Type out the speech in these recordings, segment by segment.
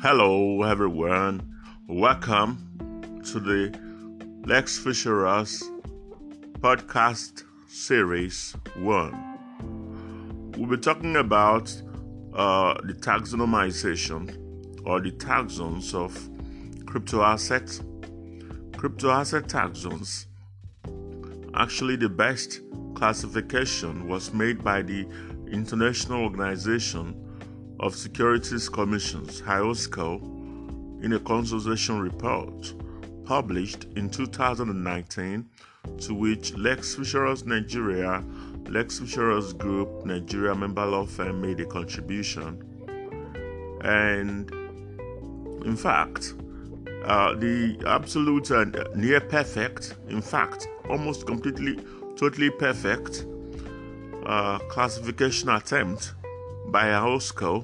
Hello, everyone. Welcome to the Lex Fisher's podcast series 1. We'll be talking about the taxonomization or the taxons of crypto assets. Crypto asset taxons. Actually, the best classification was made by the International Organization of Securities Commissions, IOSCO, in a consultation report published in 2019, to which Lex Fisher's Nigeria, Lex Fisher's Group, Nigeria member law firm made a contribution. And in fact, the absolute and near perfect, in fact, almost completely, totally perfect classification attempt by IOSCO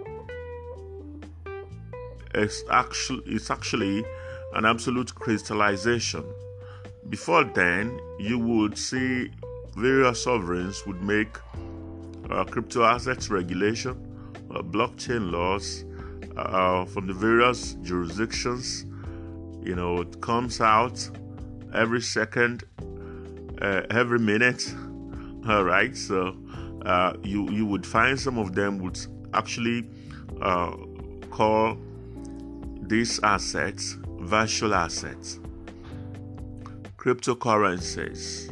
is actually an absolute crystallization. Before then, you would see various sovereigns would make crypto assets regulation, blockchain laws from the various jurisdictions. It comes out every second, every minute. All right, so you would find some of them would actually call these assets virtual assets, cryptocurrencies,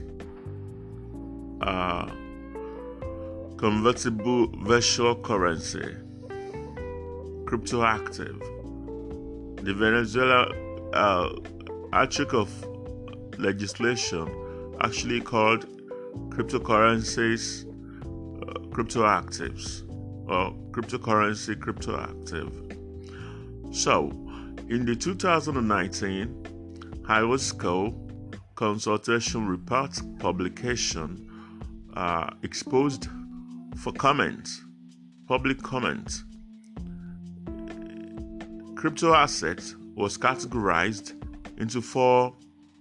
convertible virtual currency, crypto active. The Venezuela article of legislation actually called cryptocurrencies crypto actives, or cryptocurrency crypto active. So, in the 2019 IOSCO consultation report publication exposed for comment, public comment, crypto assets was categorized into 4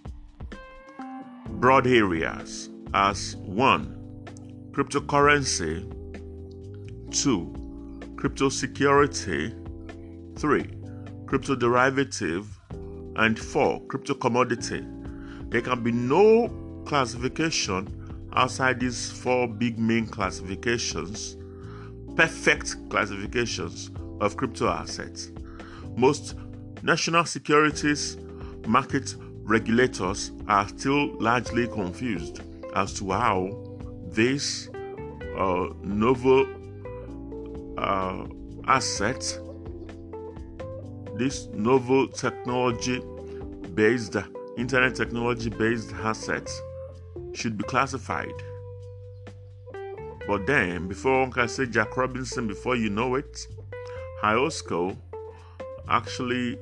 broad areas as 1. Cryptocurrency, 2. Crypto security, 3. Crypto derivative, and 4. Crypto commodity. There can be no classification outside these 4 big main classifications, perfect classifications of crypto assets. Most national securities market regulators are still largely confused as to how this novel asset, this novel technology-based, internet technology-based assets should be classified. But then, before one can say Jack Robinson, before you know it, IOSCO actually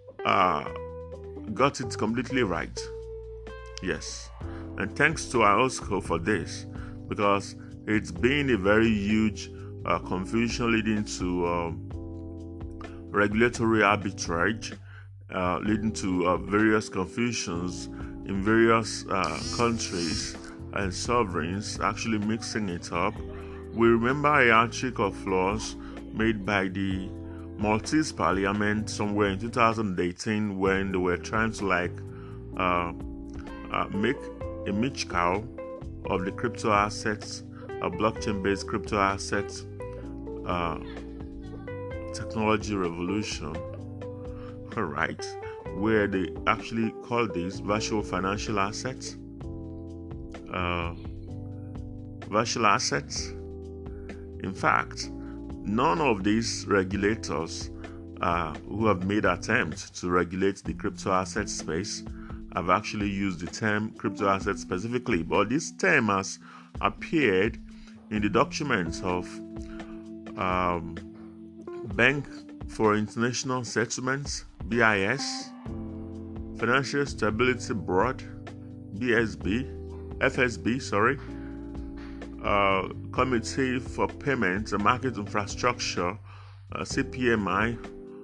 got it completely right. Yes. And thanks to IOSCO for this, because it's been a very huge confusion leading to regulatory arbitrage, leading to various confusions in various countries and sovereigns actually mixing it up. We remember a article of laws made by the Maltese Parliament somewhere in 2018 when they were trying to make a Michcow of the crypto assets, a blockchain-based crypto assets technology revolution. All right, where they actually call these virtual financial assets. Virtual assets. In fact, none of these regulators who have made attempts to regulate the crypto asset space have actually used the term crypto asset specifically, but this term has appeared in the documents of Bank for International Settlements, BIS, Financial Stability Board, FSB, Committee for Payments and Market Infrastructure, CPMI,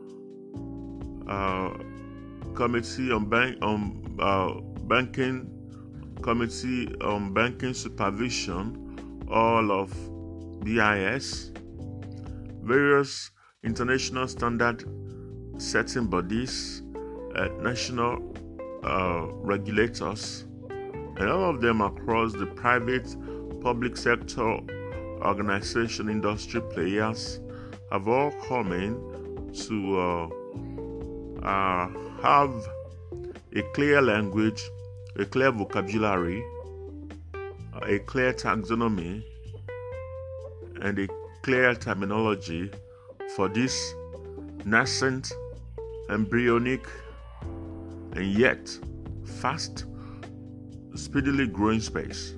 Committee on Banking, Committee on Banking Supervision, all of BIS, various international standard certain bodies, national regulators, and all of them across the private, public sector, organization, industry players have all come in to have a clear language, a clear vocabulary, a clear taxonomy, and a clear terminology for this nascent, embryonic, and yet fast, speedily growing space.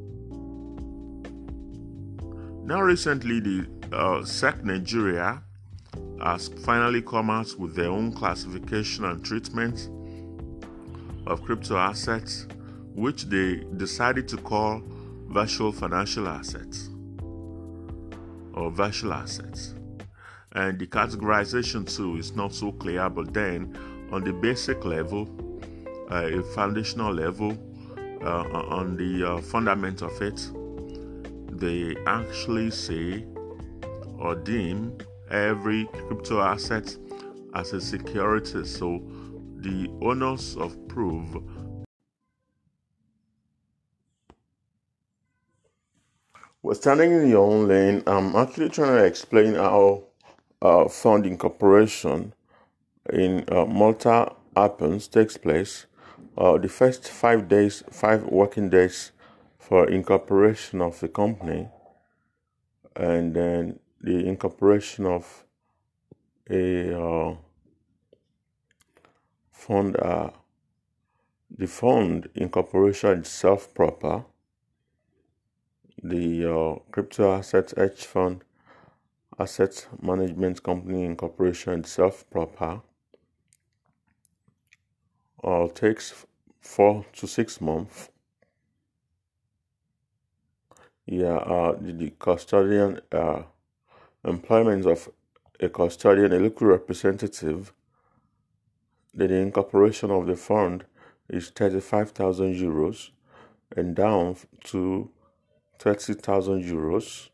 Now recently, the SEC Nigeria has finally come out with their own classification and treatment of crypto assets, which they decided to call virtual financial assets or virtual assets. And the categorization too is not so clear, but then on the basic level, a foundational level, on the fundament of it, they actually say or deem every crypto asset as a security. So the onus of proof was standing in your own lane. I'm actually trying to explain how fund incorporation in Malta takes place. The first 5 working days for incorporation of the company, and then the incorporation of a fund, the fund incorporation itself proper, the crypto assets hedge fund asset management company incorporation itself proper, takes 4 to 6 months. The custodian employment of a custodian, a local representative, the incorporation of the fund is 35,000 euros and down to 30,000 euros.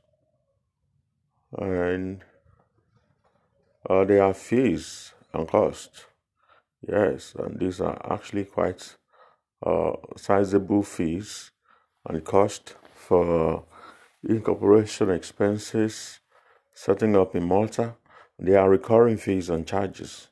And there are fees and costs. Yes, and these are actually quite sizable fees and cost for incorporation expenses, setting up in Malta. There are recurring fees and charges.